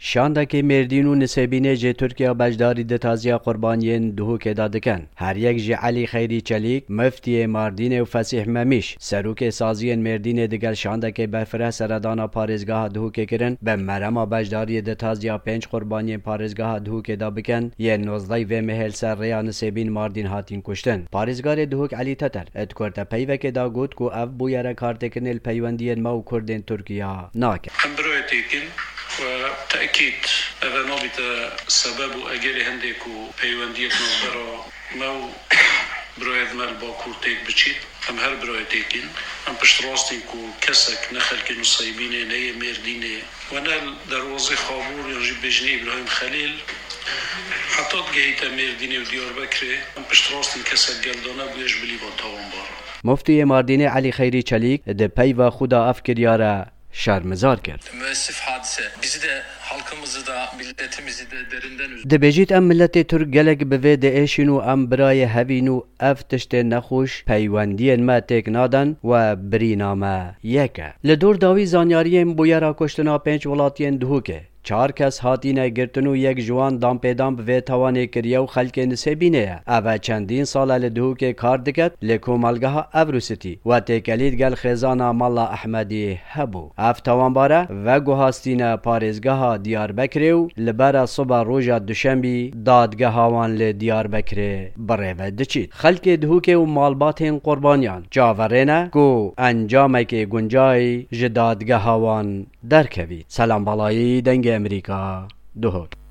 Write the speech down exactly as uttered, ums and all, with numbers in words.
شاندکی مردین و نسبینه جه ترکیه بجداری دتازیا قربانیین دهو که دادکن. هر یک جه علی خیری چلیک مفتی ماردین و فسیح ممیش سروک سازین مردین دگل شاندکی بفره سردانا پارزگاه دهو که کرن به مرما بجداری دتازیا پنج قربانیین پارزگاه دهو که دا بکن یه نوزدای و مهل سر ریا نسبین ماردین هاتین کشتن. پارزگار دهوک علی تتر ادکورتا پیوه که دا گود کو اف بویره کارتکن الپیوندین ما و کردین ترکیه ناکن. وتأكيد هذا نابت سبب أجل هنديك وبيوانديك نظرة مو برایت مال باکور تیک بچید هم هر برای تیکین هم پشت راستین کو کسک نخل که نصیبینه نیه مردینه و نال دروازه خابور یعنی بجنه ابراهیم خلیل حتی گهیت مردینه و دیار بکره هم پشت راستین کسک گلدانه بویش بلی با تاوان بارا. مفتی ماردین علی خیری چلیک ده پی و خدا افکریاره şermezar کرد. Müessif hadise. Bizi de halkımızı da milletimizi de derinden üzdü. دبیجید ام ملت ترک گلک به ده ایشینو ام برای هوینو افتشت نخوش پیوندین ما تک نادن و برینامه یکه. لدور داوی زانیاریم بویرا کشتنا پنج ولاتین دهوکه. چهار کس هاتینه گرتن و یک جوان دام پیدام به توانه کریه و خلک نسبینه اوه چندین سال لدهو که کار دکت لکومالگه افروستی و تکلید گل خزانه مالا احمدی هبو اف توانباره و گوهاستینه پارزگاه دیار بکره و لبره صبح روژا دوشنبی دادگه هاوان لدیار بکره بره و دچید خلک دهو که و مالباتین قربانیان جاورینه گو انجامه که گنجای جدادگه هاوان درکوید. سلام بالایی دنگ امریکا دهوک.